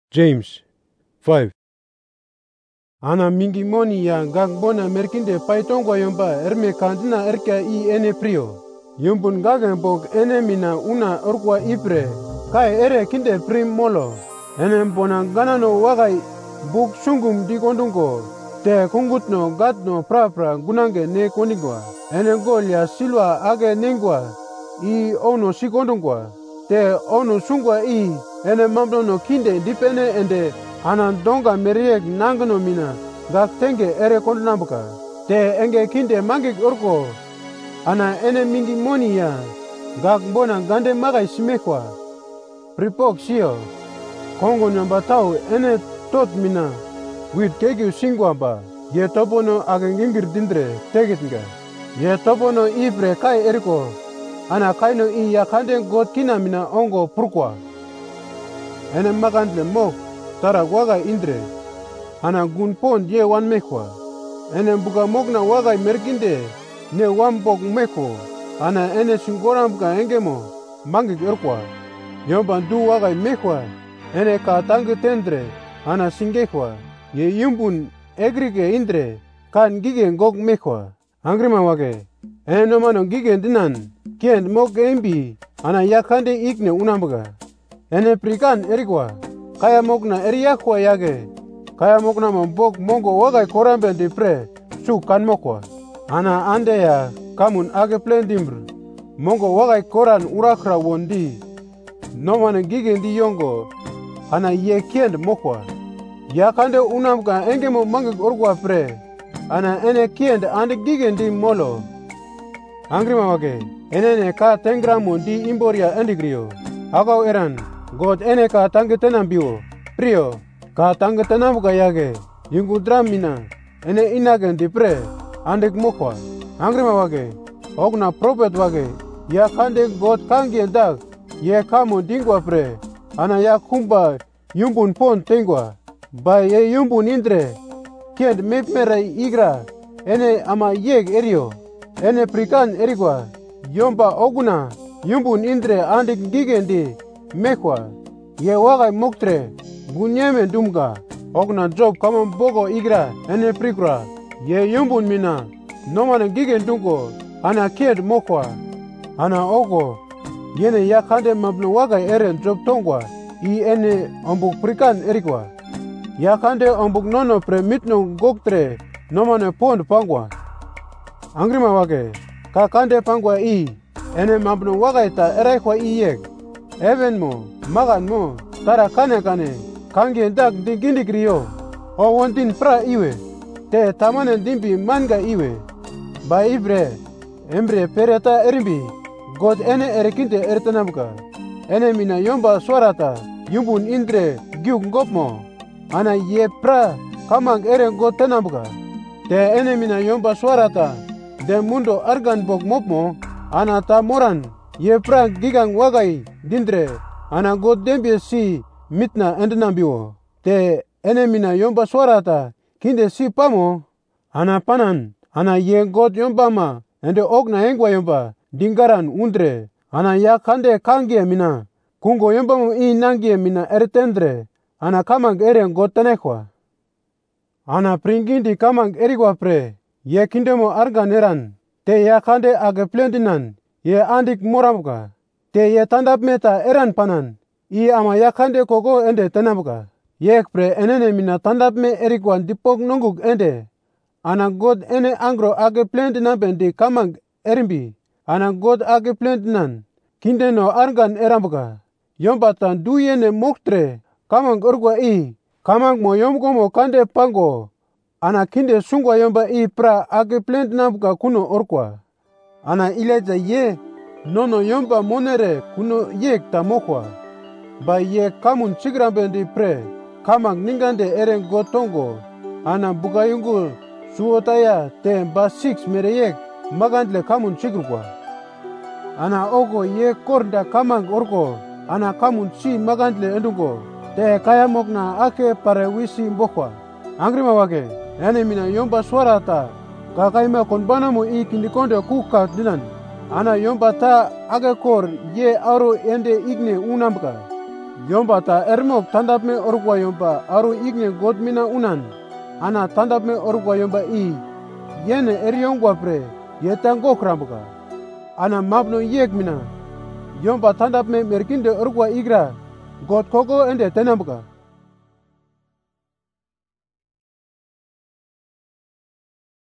James 5. Ana mingi moni ya ngak bona merkinde paitongwa yomba erme kandina erka I ene prio. Yumbun gagen bok ene mina una orkwa ipre. Kai ere kinde prim molo. Ene bona ganano wagai buk sungum di kondungo. Te kungutno gatno pra gunange ne koningwa. Ene golia silwa age nengwa. I ono sikondungwa. Te ono sungwa I ene mamdo no kinde dipene ende ana donga meriek nangano mina gak tenge ere kondunambuka. Te enge kinde mangik orko ana ene mingi moni ya gak bona gande magai simekwa. Pripok sio kongo nyamba tau ene tot mina wit kegi singwa ba ye topono age ngingir dindre tegitnga. Ye topono ibre kai eriko ana kaino I yakande god kina mina ongo purkwa. Ene magandle mok tara waga indre ana gunpon ye wan mekwa. Ene buka mokna waga merkinde ne wambok meko ana ene singoram buka engemo mangik erkwa. Yomba du waga mekwa ene ka tangu tendre ana singekwa. Ye yumbun egrige indre kan gige ngok mekwa. Angrima wage ene nomano gige dinan kien mok embi ana yakande ikne unambuka. Ene prikan erikwa kaya mokna eriyakwa yage kaya mokna mambok mongo wagai korambe di pre su kan mokwa. Ana ande ya kamun age plendimr mongo wagai koran urakra wondi nomane gige di yongo ana ye kiend mokwa. Yakande unambuka engemo mangik orkwa pre ana ene kiend ande gige di molo. Angrima wage ene ka tengramo di imboria endigrio agaw eran god ene ka tangetenam biwo prio ka tangetenam buka yage yungudram mina ene inagen di pre andek mokwa. Angrima wage ogna prophet wage ya kande god kangi dag ye kamo dingwa pre ana ya kumba yumbun pon tengwa ba ye yumbun indre kend mepmere igra ene ama yeg erio ene prikan erigwa yomba oguna yumbun indre andik gigendi mekwa ye wagai moktre bunyeme dumga ogna job kama bogo igra ene prikra ye yumbun mina nomane gigendungo ana kied mokwa ana ogo yene yakande mabno wagai eren job tongwa I ene ombuk prikan erikwa yakande ombuk nono pre mitno goktre nomane pond pangwa. Angrima wage kakande pangwa I ene mabno wagai ta erekwa I yek even mo magan mo tara kane kangi dak digindi kriyo o wontin pra iwe te tamane dimbi manga iwe ba ibre embre pereta erimbi god ene erekinte ertenabuka ene mina yomba swarata yumbun indre gyuk ngopmo ana ye pra kamang ere god tenabuka te ene mina yomba swarata de mundo argan bok mopmo ana ta moran ye pra gigang wagai dindre ana god dembie si mitna endenambiwo te ene mina yomba swarata kinde si pamo ana panan ana ye god yomba ma ende ogna engwa yomba dingaran undre ana ya kande kangie mina kungo yomba mo I nangie mina ertendre ana kamang ere god tenekwa. Ana pringindi kamang erigwa pre ye kindemo argan eran te ya kande age plendinan ye andik moramka te ye tandap meta eran panan I ama yakande kogo ende tenabuka yek pre enene mina tandap me erikwan dipok nonguk ende ana god ene angro age plendinan bendi kamang erimbi ana god age plendinan kinde no argan erambuka yomba tan du yene moktre kamang orgwa I kamang mo yomgo mo kande pango ana kinde sungwa yomba I pra age plendinan kuno orkwa ana ileja ye nono yomba monere kuno yek tamokwa ba ye kamun chigrambendi pre kamang ningande eren gotongo ana bugayungu suotaya te ba 6 mereyek magandle kamun chigrukwa ana ogo ye korda kamang orko ana kamun si magandle endungo te kaya mokna ake pare wisi mbokwa. Angrima wage ene mina yomba swarata kakaima konbana mo I kindikonde kuka dinan ana yomba ta age kor ye aro ende igne unamka Yomba ta ermok tandapme orkwa yomba aru ikne God mina unan. Ana tandapme orkwa yomba yene eriongwa pre yeta gokrambuka. Ana mapno yek mina. Yomba tandapme merkinde orkwa igra God koko ende tenambuka.